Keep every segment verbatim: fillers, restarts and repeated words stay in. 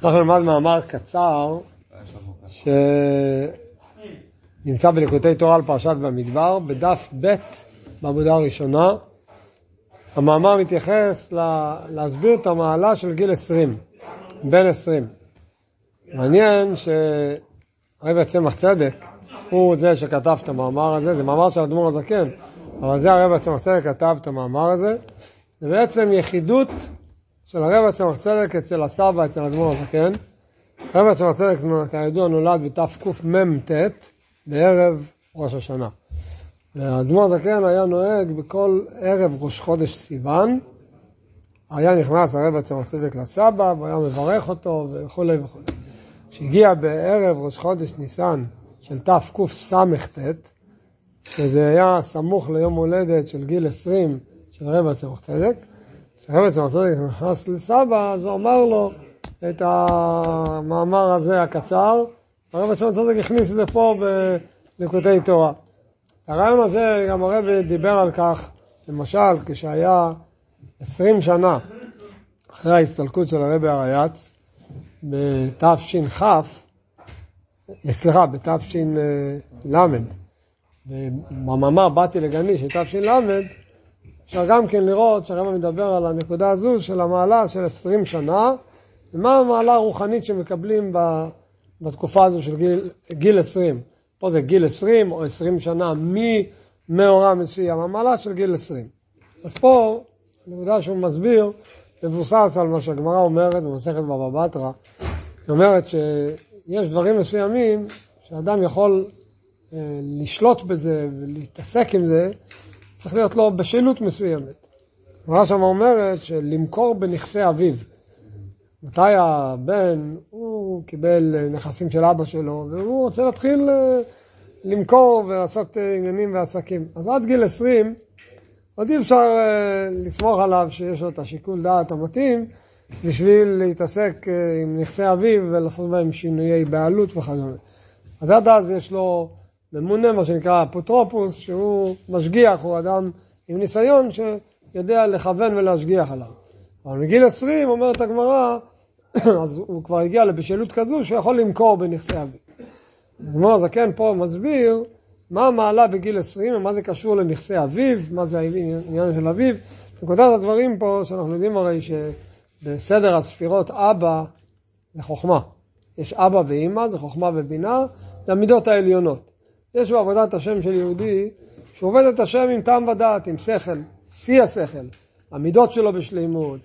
אנחנו נלמד מאמר קצר שנמצא בליקוטי תורה על פרשת במדבר, בדף ב' בעמודה הראשונה. המאמר מתייחס להסביר את המעלה של גיל עשרים, בן עשרים. מעניין שהרב צמח צדק הוא זה שכתב את המאמר הזה, זה מאמר של האדמו"ר הזקן, אבל זה הרב צמח צדק כתב את המאמר הזה. זה בעצם יחידות של הרב צמח צדק אצל הסבא, אצל האדמו"ר הזקן. הרב צמח צדק כידוע נולד בתקמ"ט בערב ראש השנה. והאדמו"ר הזקן היה נוהג בכל ערב ראש חודש סיוון, היה נכנס הרב צמח צדק לסבא והיה מברך אותו וכו' וכו'. כשהגיע בערב ראש חודש ניסן של תקס"ט, שזה היה סמוך ליום הולדת של גיל עשרים של הרב צמח צדק, כשהרב צמח צדק נכנס לסבא, אז הוא אמר לו את המאמר הזה הקצר, הרב צמח צדק הכניס את זה פה בליקוטי תורה. הרעיון הזה גם הרב דיבר על כך, למשל כשהיה עשרים שנה אחרי ההסתלקות של הרב הרייץ, בתש"כ, סליחה, בתש"ל, במאמר באתי לגני של תש"ל, אפשר גם כן לראות שהרב מדבר על הנקודה הזו של המעלה של עשרים שנה, ומה המעלה הרוחנית שמקבלים בתקופה הזו של גיל, גיל עשרים. פה זה גיל עשרים או עשרים שנה ממאורע מסוים, המעלה של גיל עשרים. אז פה, הנקודה שהוא מסביר, מבוסס על מה שהגמרא אומרת במסכת בבא בתרא. היא אומרת שיש דברים מסוימים שאדם יכול אה, לשלוט בזה ולהתעסק עם זה, צריך להיות לו בשלות מסוימת. הגמרא שם אומרת שלמכור בנכסי אביו. מתי הבן, הוא קיבל נכסים של אבא שלו, והוא רוצה להתחיל למכור ולעשות עניינים ועסקים. אז עד גיל עשרים, עוד אי אפשר לסמוך עליו שיש לו את השיקול דעת המתאים, בשביל להתעסק עם נכסי אביו ולעשות בהם שינויי בעלות וכדומה. אז עד אז יש לו ממונה, מה שנקרא אפוטרופוס, שהוא משגיח, הוא אדם עם ניסיון שיודע לכוון ולהשגיח עליו. אבל מגיל עשרים, אומרת הגמרא, אז הוא כבר הגיע לבשלות כזו שהוא יכול למכור בנכסי אביו. הגמרא הזקן פה מסביר מה המעלה בגיל עשרים ומה זה קשור לנכסי אביו, מה זה העניין של אביו. נקודת הדברים פה שאנחנו יודעים הרי שבסדר הספירות אבא זה חוכמה. יש אבא ואמא, זה חוכמה ובינה, זה המידות העליונות. יש בעבודת השם של יהודי שהוא עובד את השם עם טעם ודעת, עם שכל, שיא השכל, המידות שלו בשלימות,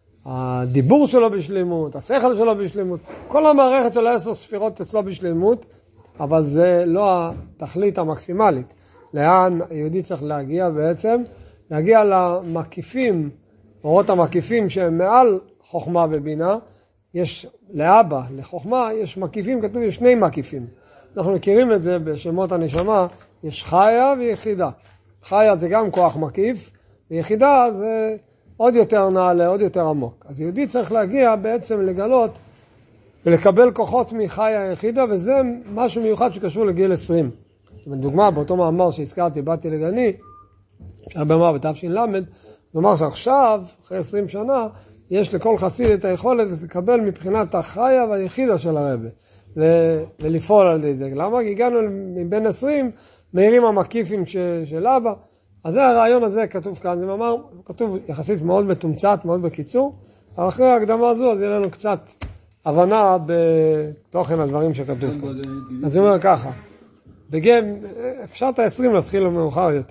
הדיבור שלו בשלימות, השכל שלו בשלימות, כל המערכת של העשר ספירות אצלו בשלימות, אבל זה לא התכלית המקסימלית. לאן היהודי צריך להגיע בעצם? להגיע למקיפים, אורות המקיפים שהם מעל חוכמה ובינה. יש לאבא, לחוכמה, יש מקיפים, כתוב יש שני מקיפים. אנחנו מכירים את זה בשמות הנשמה, יש חיה ויחידה. חיה זה גם כוח מקיף, ויחידה זה עוד יותר נעלה, עוד יותר עמוק. אז יהודי צריך להגיע בעצם לגלות ולקבל כוחות מחיה היחידה, וזה משהו מיוחד שקשור לגיל עשרים. בדוגמה, באותו מאמר שהזכרתי, באתי לגני, שהרבה אמר בתש"ל, זאת אומרת שעכשיו, אחרי עשרים שנה, יש לכל חסיד את היכולת לקבל מבחינת החיה והיחידה של הרבי, ו- ולפעול על ידי זה. למה? כי הגענו מבין עשרים, מהירים המקיפים ש- של אבא, אז זה הרעיון הזה כתוב כאן, זה מאמר, כתוב יחסית מאוד מתומצת, מאוד בקיצור, אבל אחרי ההקדמה הזו, אז יהיה לנו קצת הבנה בתוכן הדברים שכתוב כאן. אז הוא אומר ככה, בגם, אפשר את ה-עשרים להתחיל מאוחר יותר.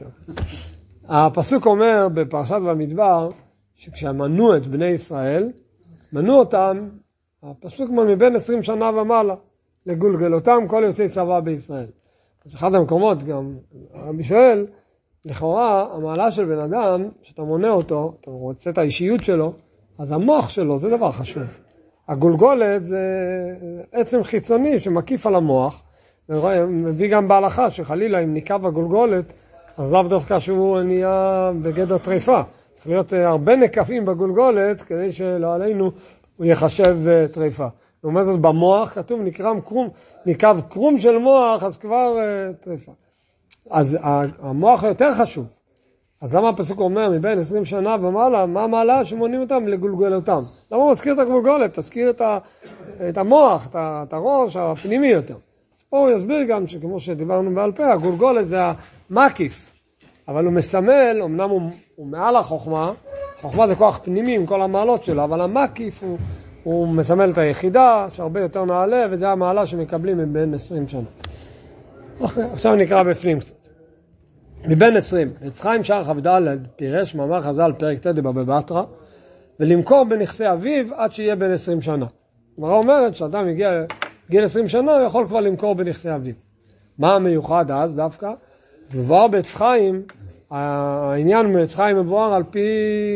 הפסוק אומר בפרשת במדבר, שכשמנו את בני ישראל, מנו אותם, הפסוק אומר מבין עשרים שנה ומעלה, לגולגל אותם כל יוצאי צבא בישראל. אז אחד המקומות גם, רבי שואל, לכאורה, המעלה של בן אדם, שאתה מונה אותו, אתה רוצה את האישיות שלו, אז המוח שלו זה דבר חשוב. הגולגולת זה עצם חיצוני שמקיף על המוח, מביא גם בהלכה שחלילה אם ניקב הגולגולת, אז לאו דווקא שהוא נהיה בגדר טריפה. צריך להיות הרבה נקפים בגולגולת, כדי שלא עלינו הוא יחשב טריפה. לעומת זאת במוח כתוב נקרם קרום, ניקב קרום של מוח, אז כבר טריפה. אז המוח יותר חשוב. אז למה הפסוק אומר מבין עשרים שנה ומעלה, מה המעלה שמונים אותם? לגולגל אותם. למה הוא מזכיר את הגולגולת? תזכיר את, ה, את המוח, את הראש הפנימי יותר. אז פה הוא יסביר גם שכמו שדיברנו בעל פה, הגולגולת זה המקיף, אבל הוא מסמל, אמנם הוא, הוא מעל החוכמה, החוכמה זה כוח פנימי עם כל המעלות שלו, אבל המקיף הוא, הוא מסמל את היחידה, שהרבה יותר נעלה, וזה המעלה שמקבלים מבין עשרים שנה. עכשיו נקרא בפנים קצת. מבין עשרים, עץ חיים שער כ"ד פירש מאמר חז"ל פרק ט' בבא בתרא, ולמכור בנכסי אביו עד שיהיה בן עשרים שנה. הגמרא אומרת שאדם הגיע גיל עשרים שנה, הוא יכול כבר למכור בנכסי אביו. מה המיוחד אז דווקא? מבואר בעץ חיים, העניין בעץ חיים מבואר על פי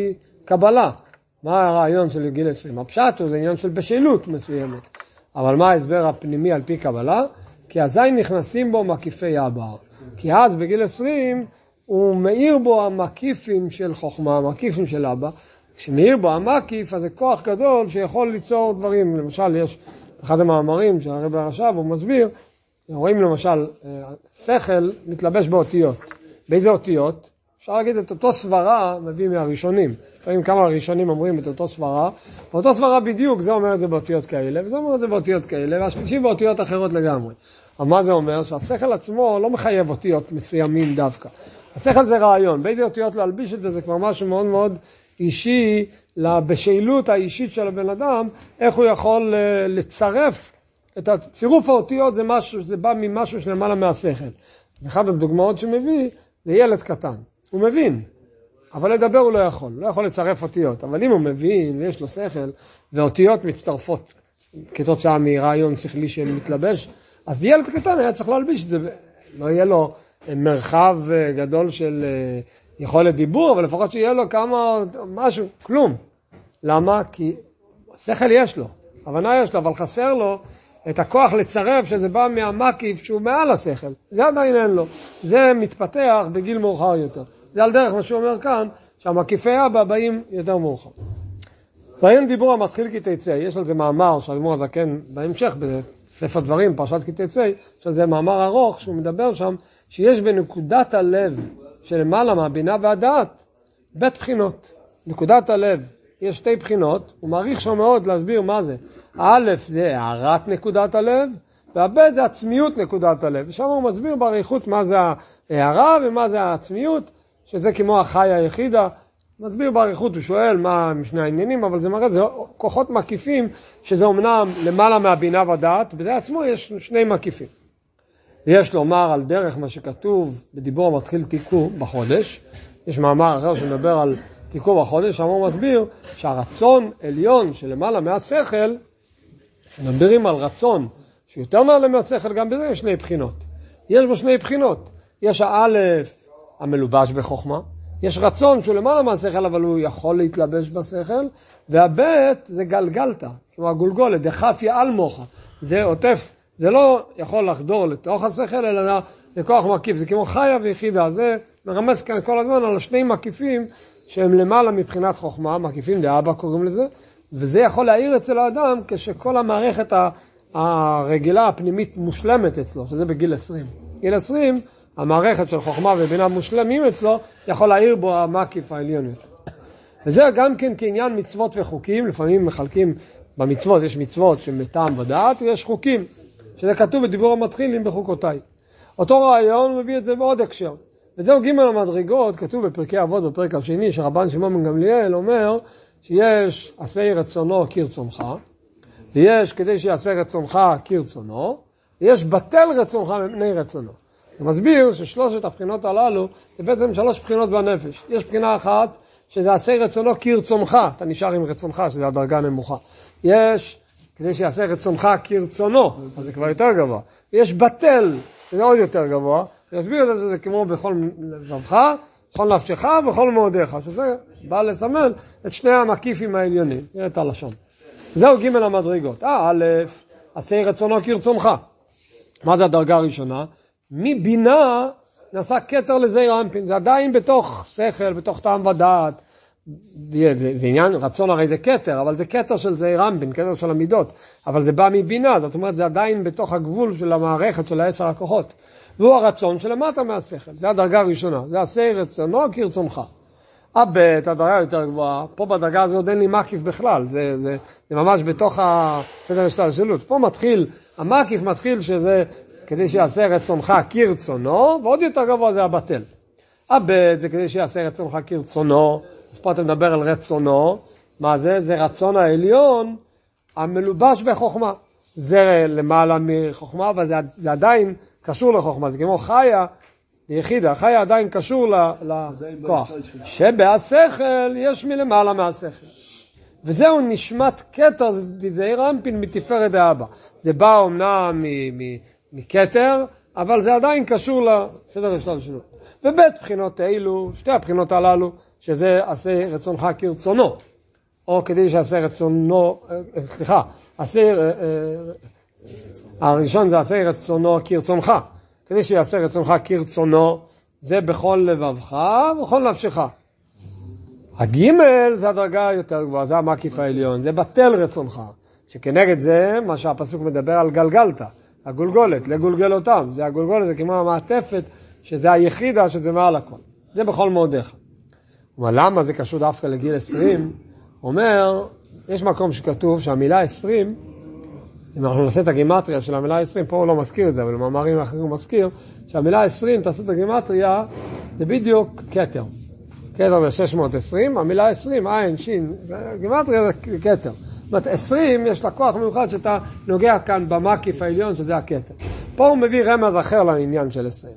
קבלה. מה הרעיון של גיל עשרים? הפשט הוא זה עניין של בשלות מסוימת. אבל מה ההסבר הפנימי על פי קבלה? כי אזי נכנסים בו מקיפי הבר. כי אז בגיל עשרים הוא מאיר בו המקיפים של חוכמה, המקיפים של אבא. כשמאיר בו המקיף, אז זה כוח גדול שיכול ליצור דברים. למשל, יש אחד המאמרים של הרב הרש"ב, הוא מסביר, רואים למשל, שכל מתלבש באותיות. באיזה אותיות? אפשר להגיד את אותו סברה מביא מהראשונים. לפעמים כמה הראשונים אומרים את אותו סברה, ואותו סברה בדיוק, זה אומר את זה באותיות כאלה, וזה אומר את זה באותיות כאלה, והשלישי באותיות אחרות לגמרי. אבל מה זה אומר? שהשכל עצמו לא מחייב אותיות מסוימים דווקא. השכל זה רעיון. באיזה אותיות להלביש את זה, זה כבר משהו מאוד מאוד אישי, לבשלות האישית של הבן אדם, איך הוא יכול לצרף את הצירוף האותיות, זה משהו, זה בא ממשהו שלמעלה מהשכל. ואחת הדוגמאות שמביא, זה ילד קטן. הוא מבין, אבל לדבר הוא לא יכול. הוא לא יכול לצרף אותיות. אבל אם הוא מבין ויש לו שכל, ואותיות מצטרפות כתוצאה מרעיון שכלי שמתלבש, אז ילד קטן היה צריך להלביש את זה. לא יהיה לו מרחב גדול של יכולת דיבור, אבל לפחות שיהיה לו כמה, משהו, כלום. למה? כי שכל יש לו, הבנה יש לו, אבל חסר לו את הכוח לצרף שזה בא מהמקיף שהוא מעל השכל. זה עדיין אין לו. זה מתפתח בגיל מאוחר יותר. זה על דרך מה שהוא אומר כאן, שהמקיפי אבא באים יותר מאוחר. ואין דיבור המתחיל כי תצא. יש על זה מאמר שהאדמו"ר הזקן בהמשך, בספר דברים, פרשת כי תצא, שזה מאמר ארוך שהוא מדבר שם, שיש בנקודת הלב שלמעלה מהבינה והדעת, בית בחינות. נקודת הלב, יש שתי בחינות, הוא מעריך שם מאוד להסביר מה זה. א' זה הערת נקודת הלב, והב' זה עצמיות נקודת הלב. ושם הוא מסביר בעריכות מה זה הערה ומה זה העצמיות, שזה כמו החי היחידה. מסביר בעריכות, הוא שואל מה משני העניינים, אבל זה מראה, זה כוחות מקיפים, שזה אומנם למעלה מהבינה והדעת, בזה עצמו יש שני מקיפים. יש לומר על דרך מה שכתוב בדיבור המתחיל תיקו בחודש, יש מאמר אחר שמדבר על תיקו בחודש, שם הוא מסביר שהרצון עליון שלמעלה מהשכל, מדברים על רצון שיותר נעלה מהשכל, גם בזה יש שני בחינות. יש בו שני בחינות. יש האלף המלובש בחוכמה, יש רצון שהוא למעלה מהשכל, אבל הוא יכול להתלבש בשכל, והבית זה גלגלת, כמו הגולגולת, דחף יעל מוחה, זה עוטף, זה לא יכול לחדור לתוך השכל, אלא לכוח מקיף, זה כמו חיה ויחידה, זה מרמז כאן כל הזמן על שני מקיפים, שהם למעלה מבחינת חוכמה, מקיפים דאבא קוראים לזה, וזה יכול להעיר אצל האדם כשכל המערכת הרגילה הפנימית מושלמת אצלו, שזה בגיל עשרים. גיל עשרים, המערכת של חוכמה ובינה מושלמים אצלו, יכול להעיר בו המקיף העליון יותר. וזה גם כן כעניין מצוות וחוקים, לפעמים מחלקים במצוות, יש מצוות שמטעם ודעת, ויש חוקים, שזה כתוב בדיבור המתחילים בחוקותיי. אותו רעיון מביא את זה בעוד הקשר. וזהו ג' המדרגות, כתוב בפרקי אבות בפרק השני, שרבן שמעון בן גמליאל אומר שיש עשה רצונו כרצונך, ויש כדי שיעשה רצונך כרצונו, ויש בטל רצונך מפני רצונו. הוא מסביר ששלושת הבחינות הללו זה בעצם שלוש בחינות בנפש. יש בחינה אחת שזה עשה רצונו כרצונך, אתה נשאר עם רצונך, שזה הדרגה הנמוכה. יש כדי שיעשה רצונך כרצונו, אז זה כבר יותר גבוה. ויש בטל, שזה עוד יותר גבוה. יסביר את זה, זה כמו בכל לבבך, בכל נפשך ובכל מאודיך, שזה בא לסמל את שני המקיפים העליונים. נראה את הלשון. זהו ג' המדרגות. אה, א', עשה רצונו כרצונך. מה זה הדרגה הראשונה? מבינה נעשה כתר לזעיר אנפין. זה עדיין בתוך שכל, בתוך טעם ודעת. זה, זה, זה עניין, רצון הרי זה כתר, אבל זה כתר של זעיר אנפין, כתר של המידות. אבל זה בא מבינה, זאת אומרת, זה עדיין בתוך הגבול של המערכת של העשר הכוחות. והוא הרצון שלמטה מהשכל. זה הדרגה הראשונה. זה עשה רצונו כרצונך. הבית, הדרגה יותר גבוהה, פה בדרגה הזאת אין לי מקיף בכלל, זה, זה, זה ממש בתוך הסדר השתלשלות. פה מתחיל, המקיף מתחיל שזה כדי שיעשה רצונך כרצונו, ועוד יותר גבוה זה הבטל. הבית זה כדי שיעשה רצונך כרצונו, אז פה אתה מדבר על רצונו, מה זה? זה רצון העליון המלובש בחוכמה. זה למעלה מחוכמה, אבל זה, זה עדיין קשור לחוכמה, זה כמו חיה, יחידה, חיה עדיין קשור לכוח. שבהשכל יש מלמעלה מהשכל. וזהו נשמת כתר, זה רמפין מתפארת האבא. זה בא אומנם מכתר, אבל זה עדיין קשור לסדר השתלשלות. ובית בחינות אלו, שתי הבחינות הללו, שזה עשה רצונך כרצונו, או כדי שעשה רצונו, סליחה, עשה, הראשון זה עשה רצונו כרצונך, כדי שיעשה רצונך כרצונו, זה בכל לבבך ובכל נפשך. הגימל זה הדרגה יותר גבוהה, זה המקיף העליון, זה בטל רצונך, שכנגד זה מה שהפסוק מדבר על גלגלת, הגולגולת, לגולגל אותם, זה הגולגולת, זה כמו המעטפת, שזה היחידה, שזה מעל הכל. זה בכל מאודיך. אבל למה זה קשור דווקא לגיל עשרים? אומר, יש מקום שכתוב שהמילה עשרים, אם אנחנו נעשה את הגימטריה של המילה עשרים, פה הוא לא מזכיר את זה, אבל במאמרים האחרים הוא מזכיר, שהמילה עשרים, תעשו את הגימטריה, זה בדיוק כתר. כתר זה שש מאות ועשרים, המילה עשרים, עין, שין, גימטריה זה כתר. זאת אומרת, עשרים יש לה כוח מיוחד שאתה נוגע כאן במקיף העליון, שזה הכתר. פה הוא מביא רמז אחר לעניין של עשרים.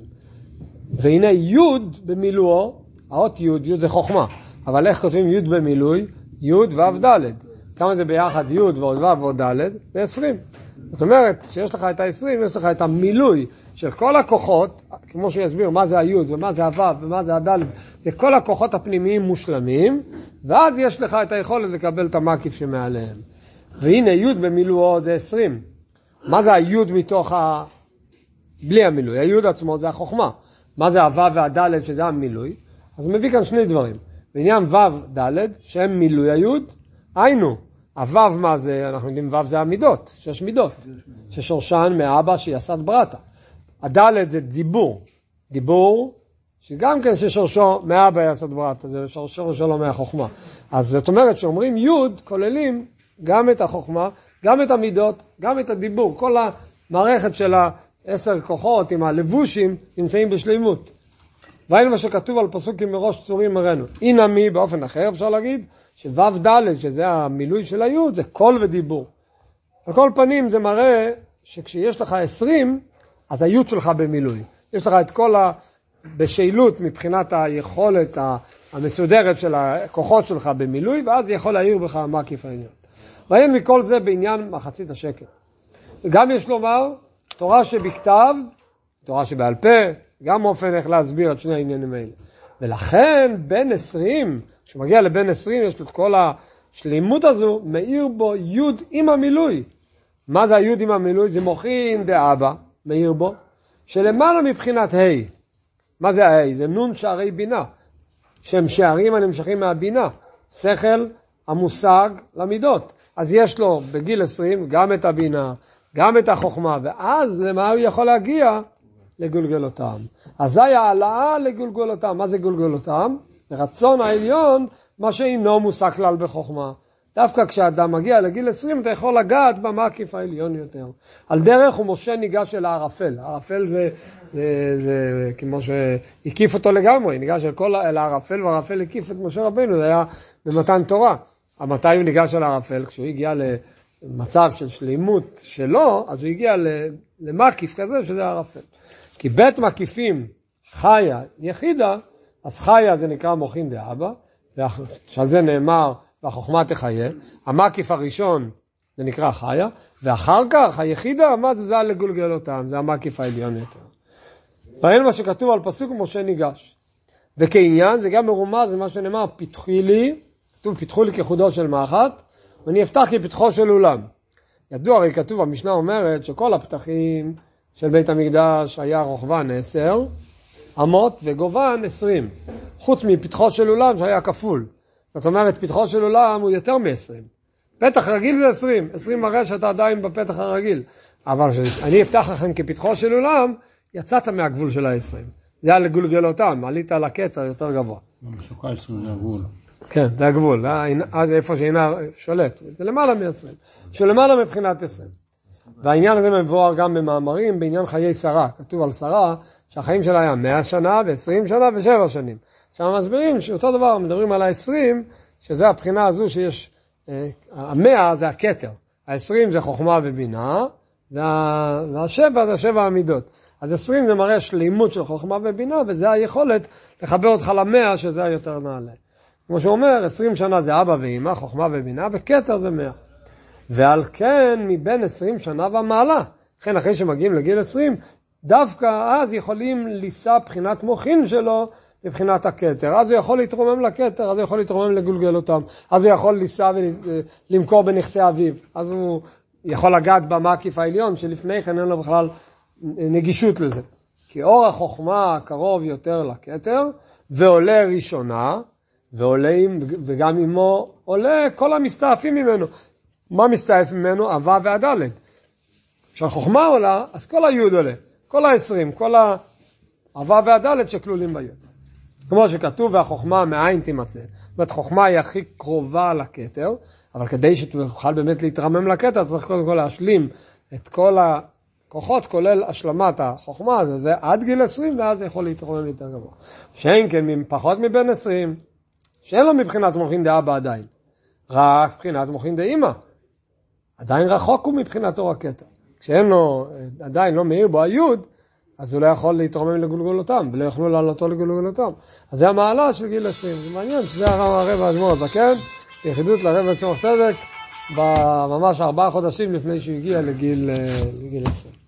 והנה יוד במילואו, האות יוד, יוד זה חוכמה, אבל איך כותבים יוד במילוי? יוד ואף דלת. כמה זה ביחד יוד ועוד ואף ועוד דלת? זה עשרים. זאת אומרת, שיש לך את ה-עשרים, יש לך את המילוי של כל הכוחות, כמו שיסביר מה זה היוד ומה זה הוו ומה זה הדלת, זה כל הכוחות הפנימיים מושלמים, ואז יש לך את היכולת לקבל את המקיף שמעליהם. והנה יוד במילואו זה עשרים. מה זה היוד מתוך ה... בלי המילוי? היוד עצמו זה החוכמה. מה זה הוו והדלת שזה המילוי? אז הוא מביא כאן שני דברים. בעניין וו דלת, שהם מילוי היוד, היינו, הוו מה זה? אנחנו יודעים וו זה המידות, שש מידות, ששורשן מאבא שיסד ברטה. הדלת זה דיבור, דיבור שגם כן ששורשו מאבא יסד ברטה, זה שורשו שלו מהחוכמה. אז זאת אומרת שאומרים יוד כוללים גם את החוכמה, גם את המידות, גם את הדיבור, כל המערכת של העשר כוחות עם הלבושים נמצאים בשלימות. והיינו מה שכתוב על פסוקים מראש צורים מראינו. הנה מי באופן אחר אפשר להגיד שוו דלת, שזה המילוי של היוד, זה קול ודיבור. על כל פנים זה מראה שכשיש לך עשרים, אז היוד שלך במילוי. יש לך את כל ה... בשאלות מבחינת היכולת המסודרת של הכוחות שלך במילוי, ואז יכול להעיר בך המקיף העניין. והיינו מכל זה בעניין מחצית השקל. גם יש לומר, תורה שבכתב, תורה שבעל פה, גם אופן איך להסביר את שני העניינים האלה. ולכן בין עשרים, כשמגיע לבין עשרים, יש לו את כל השלימות הזו, מאיר בו יוד עם המילוי. מה זה היוד עם המילוי? זה מוחין דאבא, מאיר בו, שלמעלה מבחינת ה'. מה זה ה'? זה נון שערי בינה, שהם שערים הנמשכים מהבינה, שכל המושג למידות. אז יש לו בגיל עשרים גם את הבינה, גם את החוכמה, ואז למה הוא יכול להגיע? לגולגלותם. אז זה העלאה לגולגלותם. מה זה גולגלותם? זה רצון העליון, מה שאינו מושג כלל בחוכמה. דווקא כשאדם מגיע לגיל עשרים, אתה יכול לגעת במקיף העליון יותר. על דרך הוא משה ניגש אל הערפל. הערפל זה, זה, זה כמו שהקיף אותו לגמרי, ניגש אל כל, אל הערפל, והערפל הקיף את משה רבינו, זה היה במתן תורה. מתי הוא ניגש אל הערפל? כשהוא הגיע למצב של שלימות שלו, אז הוא הגיע למקיף כזה, שזה הערפל. כי בית מקיפים חיה יחידה, אז חיה זה נקרא מוחין דאבא, שעל זה נאמר, והחוכמה תחיה. המקיף הראשון זה נקרא חיה, ואחר כך היחידה, מה זה? זה לגולגל אותם, זה המקיף העליון יותר. ואין מה שכתוב על פסוק משה ניגש. וכעניין זה גם מרומז, זה מה שנאמר, פתחי לי, כתוב פתחו לי כחודו של מאחת, ואני אפתח כפתחו של אולם. ידוע, הרי כתוב, המשנה אומרת שכל הפתחים של בית המקדש היה רוחבן עשר אמות וגובן עשרים, חוץ מפתחו של אולם שהיה כפול. זאת אומרת, פתחו של אולם הוא יותר מ-עשרים. פתח רגיל זה עשרים, עשרים מראה שאתה עדיין בפתח הרגיל. אבל אני אפתח לכם כפתחו של אולם, יצאת מהגבול של ה-עשרים. זה היה לגולגלותם, עלית על הקטע יותר גבוה. בסוכה עשרים זה הגבול. כן, זה הגבול, עד איפה שאינה שולט, זה למעלה מ-עשרים, שלמעלה מבחינת עשרים. והעניין הזה מבואר גם במאמרים, בעניין חיי שרה, כתוב על שרה, שהחיים שלה היה מאה שנה ו-עשרים שנה ו-שבע שנים. עכשיו מסבירים שאותו דבר, מדברים על ה-עשרים, שזה הבחינה הזו שיש, המאה זה הכתר, ה-עשרים זה חוכמה ובינה, והשבע זה שבע המידות. אז עשרים זה מראה שלימות של חוכמה ובינה, וזה היכולת לחבר אותך למאה, שזה היותר נעלה. כמו שהוא אומר, עשרים שנה זה אבא ואמא, חוכמה ובינה, וכתר זה מאה. ועל כן, מבין עשרים שנה ומעלה, לכן אחרי שמגיעים לגיל עשרים, דווקא אז יכולים לישא בחינת מוחין שלו לבחינת הכתר. אז הוא יכול להתרומם לכתר, אז הוא יכול להתרומם לגולגל אותם, אז הוא יכול לישא ולמכור בנכסי אביו, אז הוא יכול לגעת במקיף העליון, שלפני כן אין לו בכלל נגישות לזה. כי אור החוכמה קרוב יותר לכתר, ועולה ראשונה, ועולה, וגם עמו עולה כל המסתעפים ממנו. מה מסתעף ממנו? הווה והדלת. כשהחוכמה עולה, אז כל היוד עולה. כל העשרים, כל ההווה והדלת שכלולים ביוד. כמו שכתוב, והחוכמה מאין תימצא. זאת אומרת, חוכמה היא הכי קרובה לכתר, אבל כדי שתוכל באמת להתרמם לכתר, צריך קודם כל להשלים את כל הכוחות, כולל השלמת החוכמה הזה, זה עד גיל עשרים, ואז זה יכול להתרומם יותר גבוה. שאין כן, פחות מבין עשרים, שאין לו מבחינת מוחין דאבא עדיין, רק מבחינת מוחין דאמא. עדיין רחוק הוא מבחינת אור הכתר. כשאין לו, עדיין לא מאיר בו היוד, אז הוא לא יכול להתרומם לגולגולותם, ולא יוכלו לעלותו לגולגולותם. אז זה המעלה של גיל עשרים. זה מעניין שזה הרב האדמו"ר הזקן, יחידות לרב בצמח צדק, בממש ארבעה חודשים לפני שהוא הגיע לגיל, לגיל עשרים.